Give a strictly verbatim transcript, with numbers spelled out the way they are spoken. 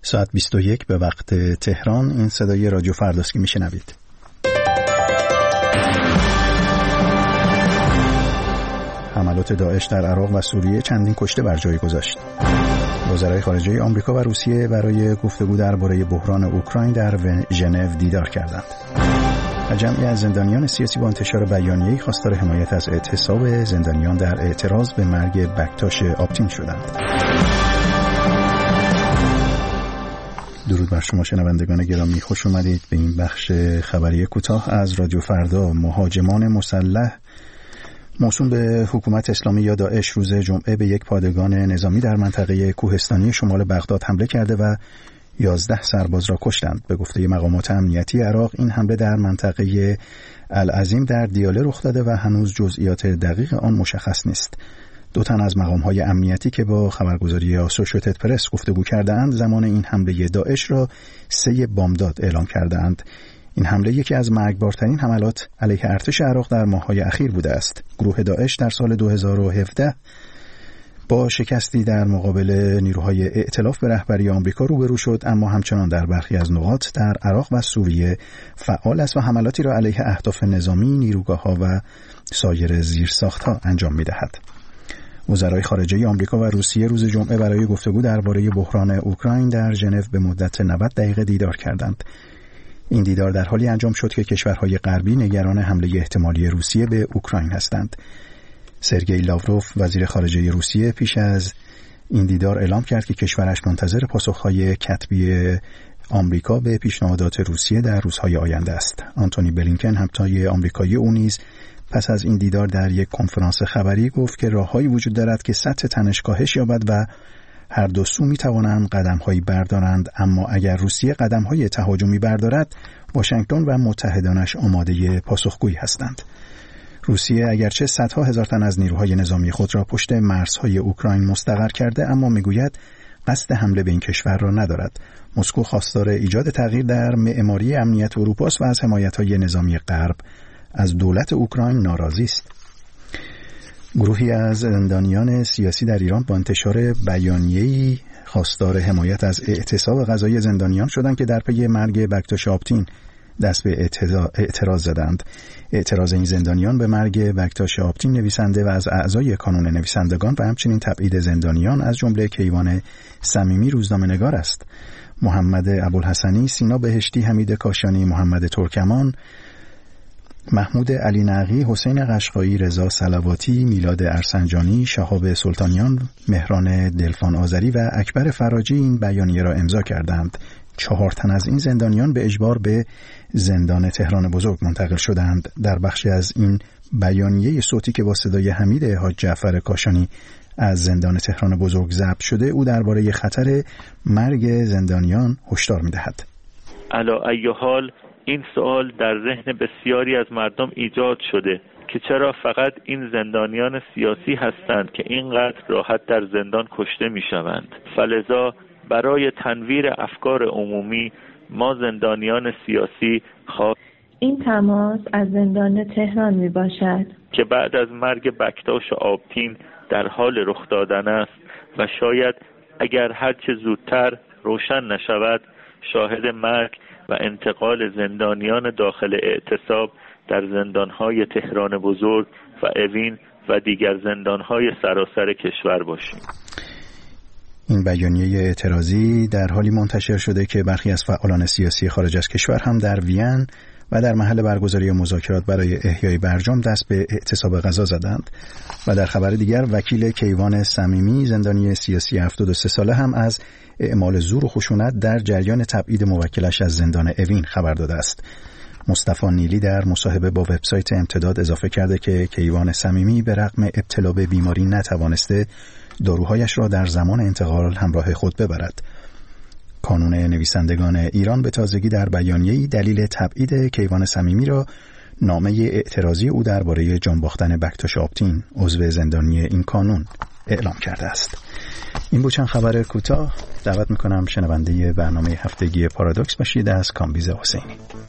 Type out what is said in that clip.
ساعت بیست و یک به وقت تهران. این صدای رادیو فرداست که میشنوید. حملات داعش در عراق و سوریه چندین کشته بر جای گذاشت. وزرای خارجه آمریکا و روسیه برای گفتگو درباره بحران اوکراین در ژنو دیدار کردند. و جمعی از زندانیان سیاسی با انتشار بیانیه‌ای خواستار حمایت از اعتصاب زندانیان در اعتراض به مرگ بکتاش آپتین شدند. درود بر شما شنوندگان گرامی، خوش اومدید به این بخش خبری کوتاه از رادیو فردا. مهاجمان مسلح موسوم به حکومت اسلامی یا داعش روز جمعه به یک پادگان نظامی در منطقه کوهستانی شمال بغداد حمله کرده و یازده سرباز را کشتند. به گفته مقامات امنیتی عراق این حمله در منطقه العظیم در دیاله رخ داده و هنوز جزئیات دقیق آن مشخص نیست. دو تن از مقام‌های امنیتی که با خبرگزاری آسوشییتد پرس گفتگو کردند زمان این حمله داعش را سه بامداد اعلام کردند. این حمله یکی از مرگبارترین حملات علیه ارتش عراق در ماه‌های اخیر بوده است. گروه داعش در سال دو هزار و هفده با شکستی در مقابل نیروهای ائتلاف به رهبری آمریکا روبرو شد، اما همچنان در برخی از نقاط در عراق و سوریه فعال است و حملاتی را علیه اهداف نظامی، نیروگاه‌ها و سایر زیرساخت‌ها انجام می‌دهد. وزرای خارجه آمریکا و روسیه روز جمعه برای گفتگو درباره بحران اوکراین در ژنو به مدت نود دقیقه دیدار کردند. این دیدار در حالی انجام شد که کشورهای غربی نگران حمله احتمالی روسیه به اوکراین هستند. سرگئی لاوروف وزیر خارجه روسیه پیش از این دیدار اعلام کرد که کشورش منتظر پاسخهای کتبی آمریکا به پیشنهادات روسیه در روزهای آینده است. آنتونی بلینکن همتای آمریکایی او نیز پس از این دیدار در یک کنفرانس خبری گفت که راههایی وجود دارد که سطح تنش کاهش یابد و هر دو سو می توانند قدم‌هایی بردارند، اما اگر روسیه قدم‌های تهاجمی بردارد واشنگتن و متحدانش آماده پاسخگویی هستند. روسیه اگرچه صدها هزار تن از نیروهای نظامی خود را پشت مرزهای اوکراین مستقر کرده، اما میگوید قصد حمله به این کشور را ندارد. مسکو خواستار ایجاد تغییر در معماری امنیت اروپا است و از حمایت‌های نظامی غرب از دولت اوکراین ناراضی است. گروهی از زندانیان سیاسی در ایران با انتشار بیانیه‌ای خواستار حمایت از اعتصاب غذایی زندانیان شدند که در پی مرگ بکتاش آپتین دست به اعتراض زدند. اعتراض این زندانیان به مرگ بکتاش آپتین نویسنده و از اعضای کانون نویسندگان و همچنین تبعید زندانیان از جمله کیوان صمیمی روزنامه‌نگار است. محمد ابوالحسنی، سینا بهشتی، حمید کاشانی، محمد ترکمان، محمود علی نقی، حسین قشقایی، رضا صلواتی، میلاد ارسنجانی، شهاب سلطانیان، مهران دلفان آذری و اکبر فراجی این بیانیه را امضا کردند. چهار تن از این زندانیان به اجبار به زندان تهران بزرگ منتقل شدند. در بخشی از این بیانیه صوتی که با صدای حمید حاج جعفر کاشانی از زندان تهران بزرگ ضبط شده، او درباره خطر مرگ زندانیان هشدار می‌دهد. علی ای حال این سوال در ذهن بسیاری از مردم ایجاد شده که چرا فقط این زندانیان سیاسی هستند که اینقدر راحت در زندان کشته می‌شوند. فلذا برای تنویر افکار عمومی ما زندانیان سیاسی خواه این تماس از زندان تهران می باشد که بعد از مرگ بکتاش آپتین در حال رخ دادن است و شاید اگر هرچه زودتر روشن نشود شاهد مرگ و انتقال زندانیان داخل اعتصاب در زندانهای تهران بزرگ و اوین و دیگر زندانهای سراسر کشور باشیم. این بیانیه اعتراضی در حالی منتشر شده که برخی از فعالان سیاسی خارج از کشور هم در وین و در محل برگزاری مذاکرات برای احیای برجام دست به اعتصاب غذا زدند. و در خبر دیگر وکیل کیوان صمیمی، زندانی سیاسی هفتاد و سه ساله، هم از اعمال زور و خشونت در جریان تبعید موکلش از زندان اوین خبر داده است. مصطفی نیلی در مصاحبه با وبسایت امتداد اضافه کرده که کیوان صمیمی به رغم ابتلا به بیماری نتوانسته داروهایش را در زمان انتقال همراه خود ببرد. کانون نویسندگان ایران به تازگی در بیانیه‌ای دلیل تبعید کیوان صمیمی را نامه اعتراضی او درباره جان باختن بکتاش آپتین، عضو زندانی این کانون، اعلام کرده است. این بود چند خبر کوتاه. دعوت میکنم شنونده برنامه هفتگی پارادوکس باشید از کامبیز حسینی.